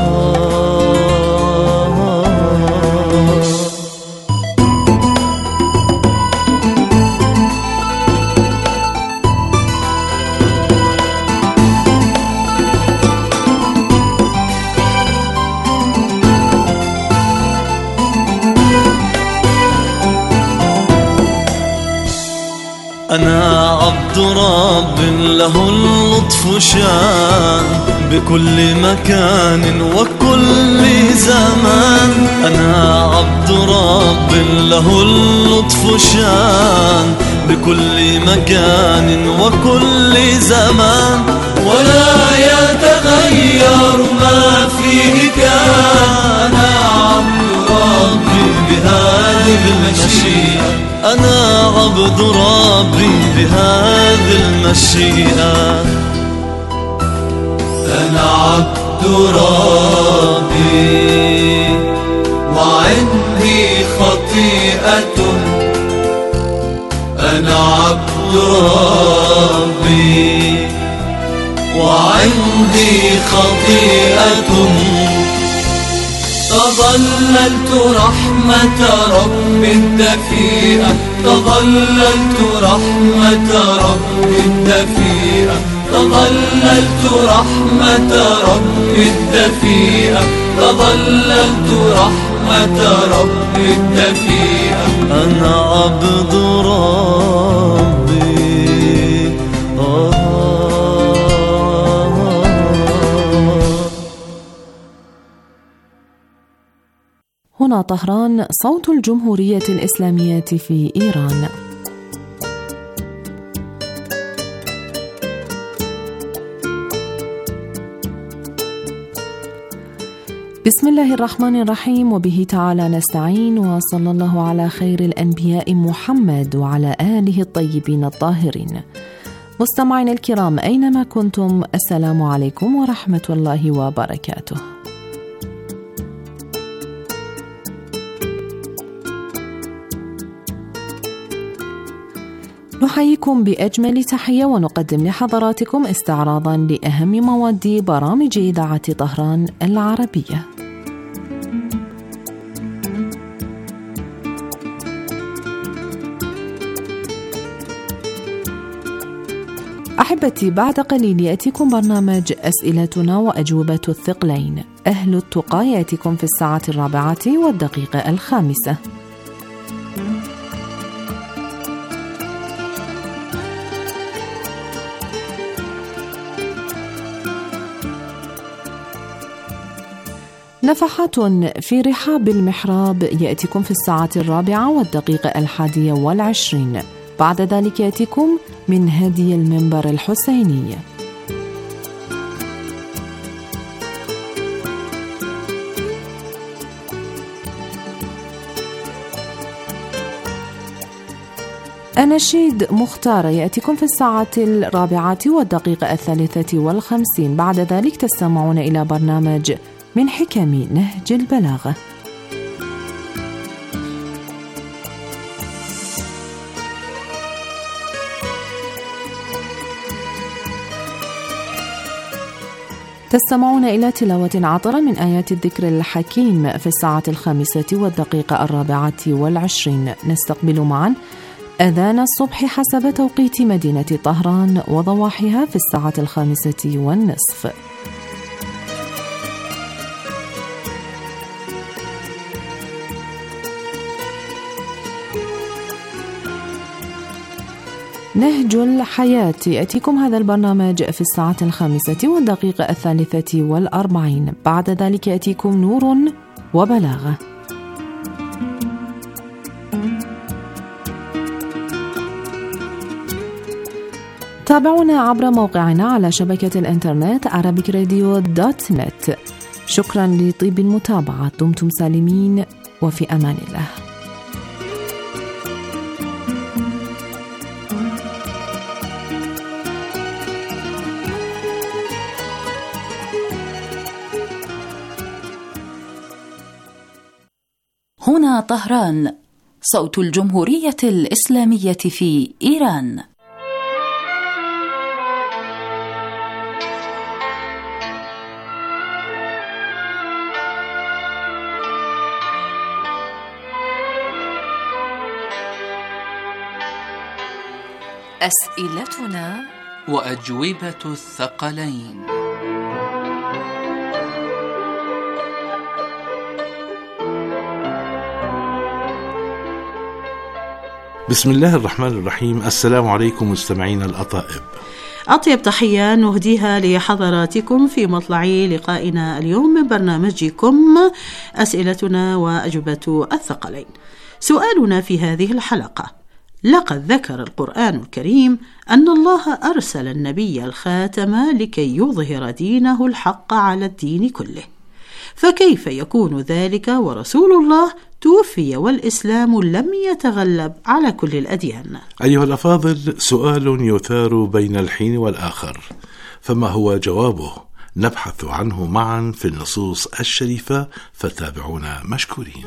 أنا عبد رب له اللطف شان بكل مكان وكل زمان أنا عبد رب له اللطف شان بكل مكان وكل زمان ولا يتغير ما فيه كان أنا عبد ربي بهذه المشيئة أنا عبد ربي بهذه المشيئة أنا عبد ربي وعندي خطيئة أنا عبد ربي وعندي خطيئة تظللت رحمة رب الدفيئة تظللت رحمة رب الدفيئة تظللت رحمة رب الدفيئة تظللت رحمة رب الدفيئة أنا عبد ربي آه هنا طهران، صوت الجمهورية الإسلامية في إيران. بسم الله الرحمن الرحيم، وبه تعالى نستعين، وصلى الله على خير الأنبياء محمد وعلى آله الطيبين الطاهرين. مستمعين الكرام أينما كنتم، السلام عليكم ورحمة الله وبركاته. نحييكم بأجمل تحية ونقدم لحضراتكم استعراضا لأهم مواد برامج إذاعة طهران العربية. أحبتي، بعد قليل يأتيكم برنامج أسئلتنا وأجوبة الثقلين. أهل التقى يأتيكم في الساعة الرابعة والدقيقة الخامسة. نفحات في رحاب المحراب يأتيكم في الساعة الرابعة والدقيقة الحادية والعشرين. بعد ذلك يأتيكم من هدي المنبر الحسيني. أناشيد مختارة يأتيكم في الساعة الرابعة والدقيقة الثالثة والخمسين. بعد ذلك تستمعون إلى برنامج من حكم نهج البلاغة. تستمعون إلى تلاوة عطرة من آيات الذكر الحكيم في الساعة الخامسة والدقيقة الرابعة والعشرين. نستقبل معا أذان الصبح حسب توقيت مدينة طهران وضواحيها في الساعة الخامسة والنصف. نهج الحياة يأتيكم هذا البرنامج في الساعة الخامسة والدقيقة الثالثة والأربعين. بعد ذلك يأتيكم نور وبلاغة. تابعونا عبر موقعنا على شبكة الإنترنت arabic radio dot net. شكرا لطيب المتابعة، دمتم سالمين وفي أمان الله. طهران، صوت الجمهورية الإسلامية في إيران. أسئلتنا وأجوبة الثقلين. بسم الله الرحمن الرحيم. السلام عليكم مستمعين الأطائب، أطيب تحية نهديها لحضراتكم في مطلع لقائنا اليوم من برنامجكم أسئلتنا وأجوبة الثقلين. سؤالنا في هذه الحلقة: لقد ذكر القرآن الكريم أن الله أرسل النبي الخاتم لكي يظهر دينه الحق على الدين كله، فكيف يكون ذلك ورسول الله توفي والإسلام لم يتغلب على كل الأديان؟ أيها الأفاضل، سؤال يثار بين الحين والآخر، فما هو جوابه؟ نبحث عنه معا في النصوص الشريفة، فتابعونا مشكورين.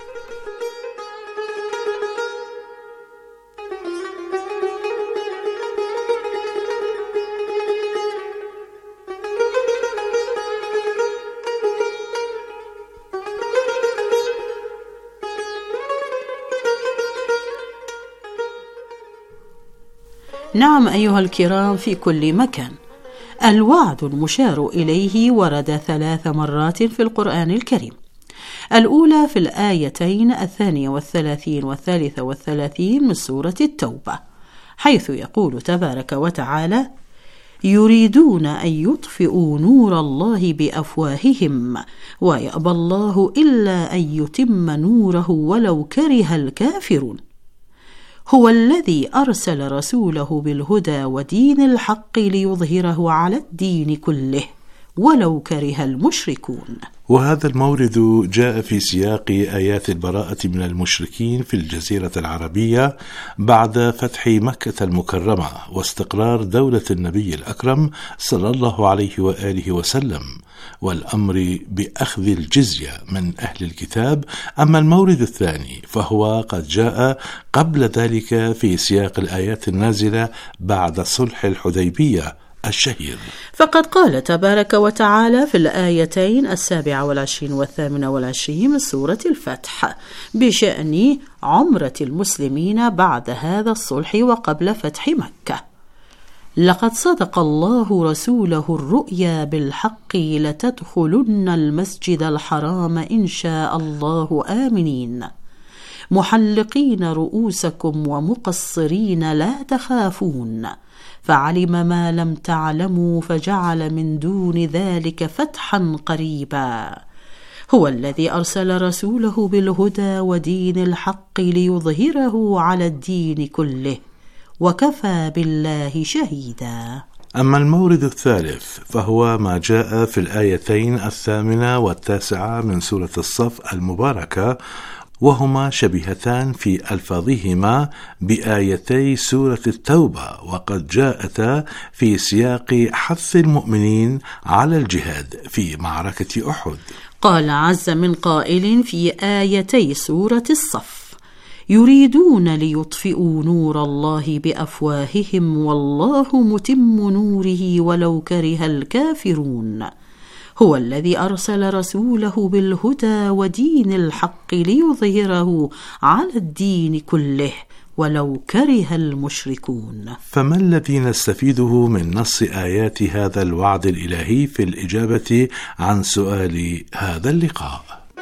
نعم أيها الكرام، في كل مكان. الوعد المشار إليه ورد ثلاث مرات في القرآن الكريم. الأولى في الآيتين الثانية والثلاثين والثالثة والثلاثين من سورة التوبة، حيث يقول تبارك وتعالى: يريدون أن يطفئوا نور الله بأفواههم ويأبى الله إلا أن يتم نوره ولو كره الكافرون. هو الذي أرسل رسوله بالهدى ودين الحق ليظهره على الدين كله ولو كره المشركون. وهذا المورد جاء في سياق آيات البراءة من المشركين في الجزيرة العربية بعد فتح مكة المكرمة واستقرار دولة النبي الأكرم صلى الله عليه وآله وسلم، والأمر بأخذ الجزية من أهل الكتاب. أما المورد الثاني فهو قد جاء قبل ذلك في سياق الآيات النازلة بعد صلح الحديبية الشهير، فقد قال تبارك وتعالى في الآيتين السابعة والعشرين والثامنة والعشرين من سورة الفتح بشأن عمرة المسلمين بعد هذا الصلح وقبل فتح مكة: لقد صدق الله رسوله الرؤيا بالحق لتدخلن المسجد الحرام إن شاء الله آمنين محلقين رؤوسكم ومقصرين لا تخافون فعلم ما لم تعلموا فجعل من دون ذلك فتحا قريبا. هو الذي أرسل رسوله بالهدى ودين الحق ليظهره على الدين كله وكفى بالله شهيدا. أما المورد الثالث فهو ما جاء في الآيتين الثامنة والتاسعة من سورة الصف المباركة، وهما شبيهتان في ألفاظهما بآيتي سورة التوبة، وقد جاءتا في سياق حث المؤمنين على الجهاد في معركة أحد. قال عز من قائل في آيتي سورة الصف: يريدون ليطفئوا نور الله بأفواههم والله متم نوره ولو كره الكافرون. هو الذي أرسل رسوله بالهدى ودين الحق ليظهره على الدين كله ولو كره المشركون. فما الذي نستفيده من نص آيات هذا الوعد الإلهي في الإجابة عن سؤال هذا اللقاء؟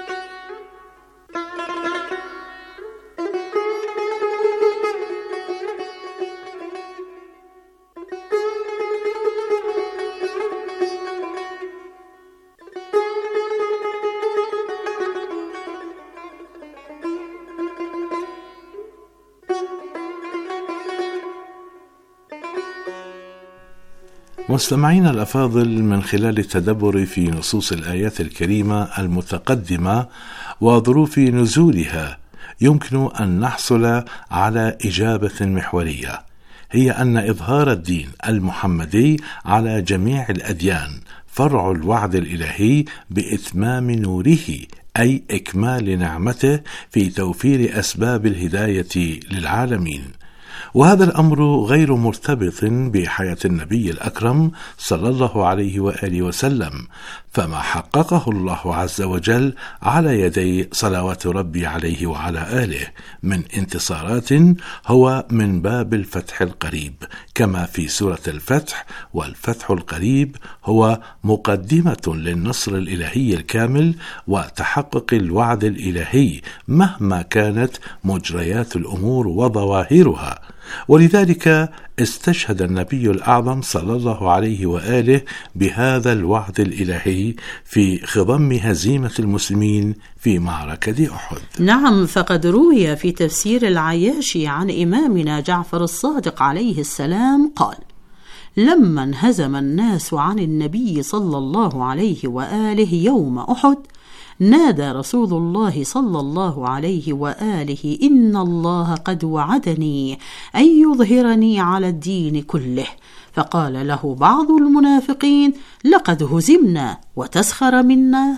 مستمعين الأفاضل، من خلال التدبر في نصوص الآيات الكريمة المتقدمة وظروف نزولها يمكن أن نحصل على إجابة محورية، هي أن إظهار الدين المحمدي على جميع الأديان فرع الوعد الإلهي بإتمام نوره أي إكمال نعمته في توفير أسباب الهداية للعالمين. وهذا الأمر غير مرتبط بحياة النبي الأكرم صلى الله عليه وآله وسلم، فما حققه الله عز وجل على يدي صلوات ربي عليه وعلى آله من انتصارات هو من باب الفتح القريب، كما في سورة الفتح: والفتح القريب هو مقدمة للنصر الإلهي الكامل وتحقق الوعد الإلهي مهما كانت مجريات الأمور وظواهرها. ولذلك استشهد النبي الأعظم صلى الله عليه وآله بهذا الوعد الإلهي في خضم هزيمة المسلمين في معركة أحد. نعم، فقد روي في تفسير العياشي عن إمامنا جعفر الصادق عليه السلام قال: لما انهزم الناس عن النبي صلى الله عليه وآله يوم أحد، نادى رسول الله صلى الله عليه وآله: إن الله قد وعدني أن يظهرني على الدين كله. فقال له بعض المنافقين: لقد هزمنا وتسخر منا.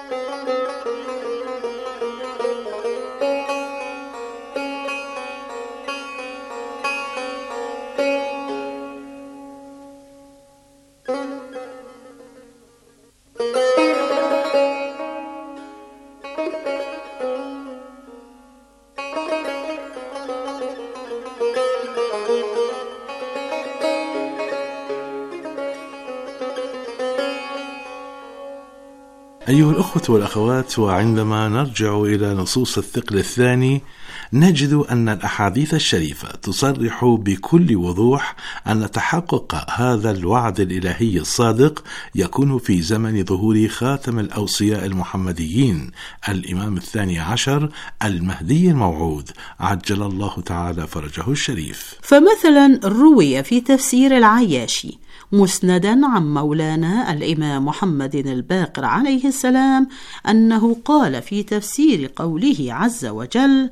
أيها الأخوة والأخوات، وعندما نرجع إلى نصوص الثقل الثاني نجد أن الأحاديث الشريفة تصرح بكل وضوح أن تحقق هذا الوعد الإلهي الصادق يكون في زمن ظهور خاتم الأوصياء المحمديين الإمام الثاني عشر المهدي الموعود عجل الله تعالى فرجه الشريف. فمثلا روي في تفسير العياشي مسندا عن مولانا الإمام محمد الباقر عليه السلام أنه قال في تفسير قوله عز وجل: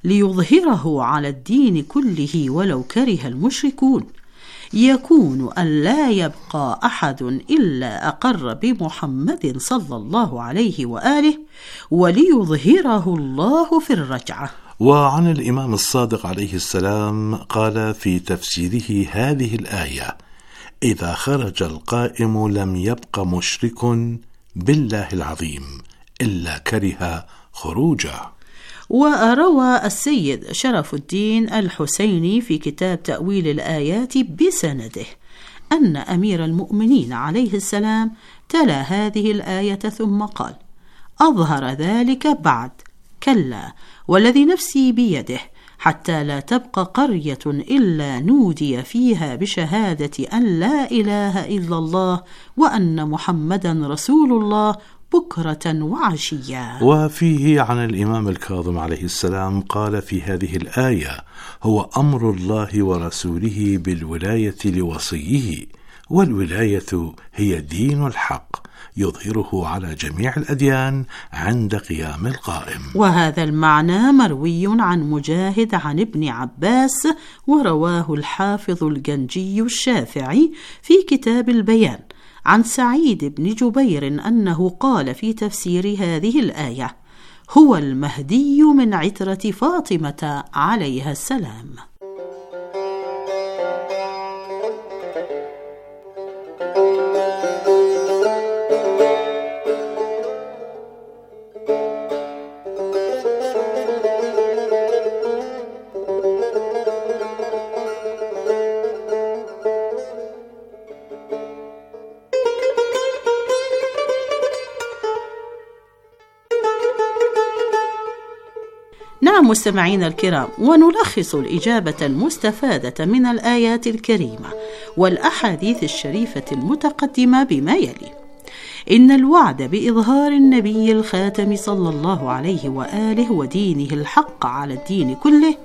ليظهره على الدين كله ولو كره المشركون، يكون أن لا يبقى أحد إلا أقر بمحمد صلى الله عليه وآله وليظهره الله في الرجعة. وعن الإمام الصادق عليه السلام قال في تفسيره هذه الآية: إذا خرج القائم لم يبق مشرك بالله العظيم إلا كره خروجه. وروى السيد شرف الدين الحسيني في كتاب تأويل الآيات بسنده أن أمير المؤمنين عليه السلام تلا هذه الآية ثم قال: أظهر ذلك بعد، كلا والذي نفسي بيده، حتى لا تبقى قرية إلا نودي فيها بشهادة أن لا إله إلا الله وأن محمدا رسول الله بكرة وعشيا. وفيه عن الإمام الكاظم عليه السلام قال في هذه الآية: هو أمر الله ورسوله بالولاية لوصيه، والولاية هي دين الحق يظهره على جميع الأديان عند قيام القائم. وهذا المعنى مروي عن مجاهد عن ابن عباس، ورواه الحافظ الجنجي الشافعي في كتاب البيان عن سعيد بن جبير أنه قال في تفسير هذه الآية: هو المهدي من عترة فاطمة عليها السلام. نعم مستمعين الكرام، ونلخص الإجابة المستفادة من الآيات الكريمة والأحاديث الشريفة المتقدمة بما يلي: إن الوعد بإظهار النبي الخاتم صلى الله عليه وآله ودينه الحق على الدين كله